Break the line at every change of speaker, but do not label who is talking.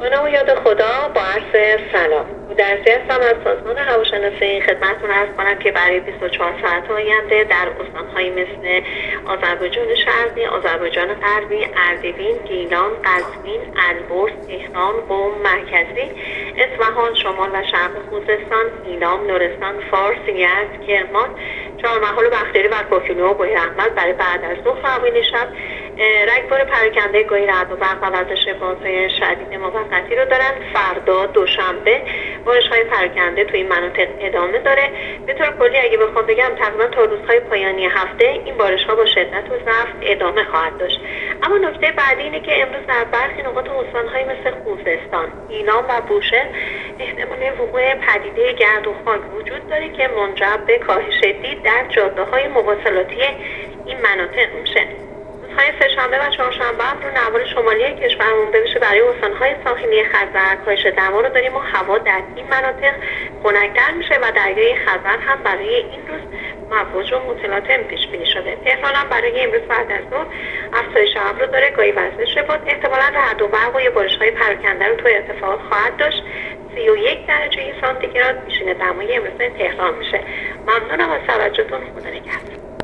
با نام و یاد خدا، با عرض سلام. گودرزی هستم از سازمان هواشناسی. خدمتتون عرض کنم که برای 24 ساعت آینده در استان‌هایی مثل آذربایجان شرقی، آذربایجان غربی، اردبیل، گیلان، قزوین، البرز، تهران، قم، مرکزی، اصفهان، شمال و شرق خوزستان، ایلام، لرستان، فارس، یزد، کرمان، چهارمحال و بختیاری و کوکیلو و بویراحمد برای بعد از ظهر و اوایل شب رگبار پراکنده گاهی رعد و برق و وزش بادهای شدید موقتی رو دارن. فردا دوشنبه بارش‌های پراکنده توی این مناطق ادامه داره. به طور کلی اگه بخوام بگم تقریبا تا روزهای پایانی هفته این بارش‌ها با شدت و ضعف ادامه خواهد داشت. اما نکته بعدی اینه که امروز در برخی نقاط استان‌های مثل خوزستان، ایلام و بوشهر احتمال وقوع پدیده گرد و خاک وجود داره که منجر به کاهش دید در جاده‌های مواصلاتی این مناطق میشه. روزهای سه‌شنبه و چهارشنبه رو نوار شمالی کشورمون بشه برای استان‌های ساحلی خزر کاهش دما رو داریم و هوا در این مناطق خنک‌تر میشه و دریای خزر هم برای این روز مواج و متلاطم پیش بینی شده. تهران هم برای امروز بعد از ظهر افزایش ابر داره، گاهی وزش باد، احتمالاً رعد و برق و یا بارش‌های پراکنده رو توی ارتفاعات خواهد داشت. 31 درجه سانتیگراد پیشین دمای امروز تهران میشه. ممنونم از توجهتون. خدا نگهدار.